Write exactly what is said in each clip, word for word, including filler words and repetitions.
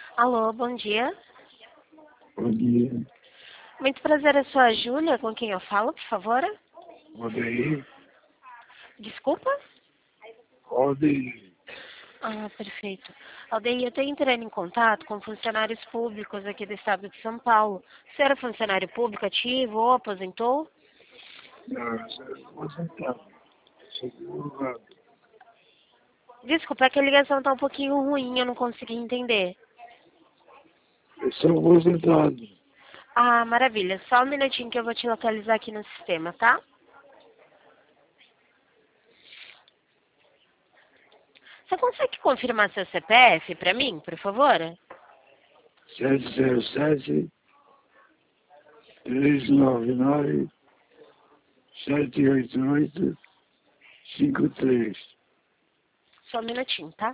Alô, bom dia. Bom dia. Muito prazer, eu sou a Júlia, com quem eu falo, por favor? Odeio. Desculpa? Odeio. Ah, perfeito. Aldeia, eu estou entrando em contato com funcionários públicos aqui do estado de São Paulo. Você era funcionário público ativo ou aposentou? Não, aposentado. Seguro. Desculpa, é que a ligação está um pouquinho ruim, eu não consegui entender. Eu sou aposentado. Ah, maravilha. Só um minutinho que eu vou te localizar aqui no sistema, tá? Você consegue confirmar seu C P F para mim, por favor? sete zero sete, três nove nove, sete oito oito, cinco três. Só um minutinho, tá?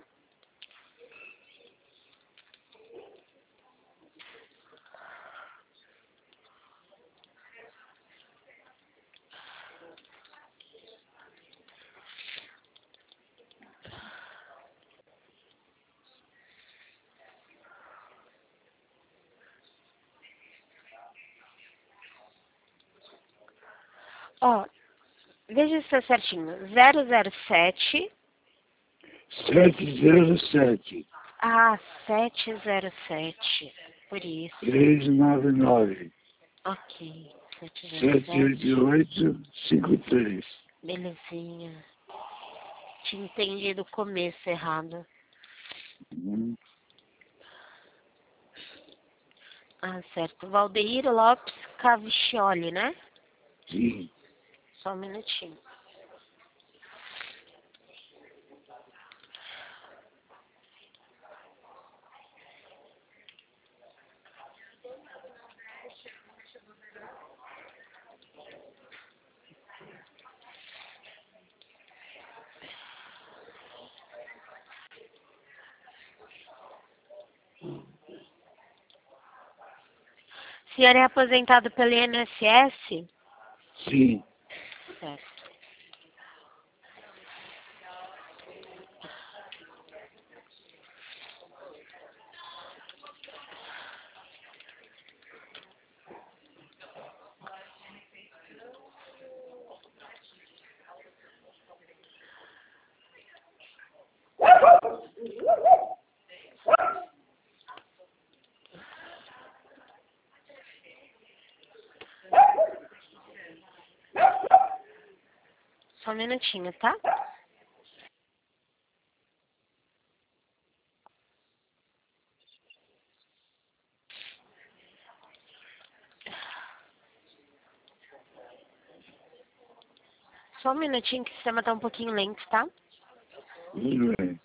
Ó, veja se é certinho. zero zero sete. sete zero sete, Ah, sete zero sete. Por isso. três nove nove, Ok. sete zero sete sete. oito oito, cinco três. Belezinha. Tinha entendido o começo errado. Hum, Ah, certo. Valdeir Lopes Cavicchioli, né? Sim. Só um minutinho. O senhor é aposentado pelo I N S S? Sim. Certo. Só um minutinho, tá? Só um minutinho que o sistema tá um pouquinho lento, tá? Tudo bem.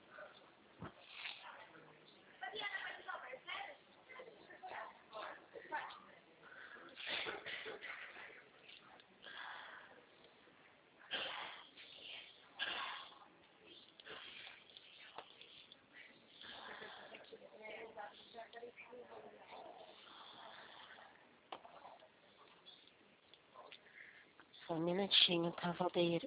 Só um minutinho, tá, Valdeir?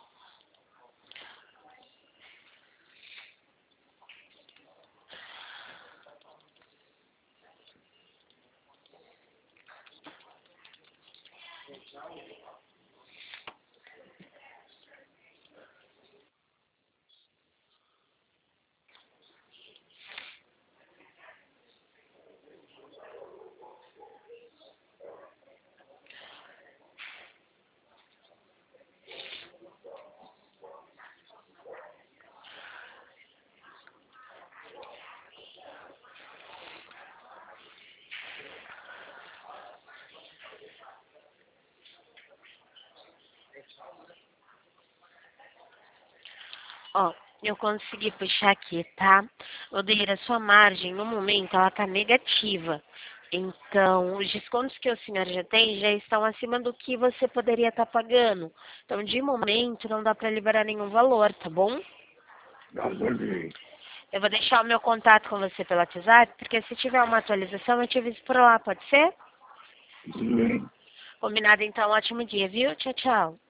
Ó, eu consegui puxar aqui, tá? Valdeir, a sua margem, no momento, ela tá negativa. Então, os descontos que o senhor já tem já estão acima do que você poderia estar pagando. Então, de momento, não dá para liberar nenhum valor, tá bom? Tá bem. Eu vou deixar o meu contato com você pelo WhatsApp, porque se tiver uma atualização, eu te aviso por lá, pode ser? Tudo bem. Combinado, então, ótimo dia, viu? Tchau, tchau.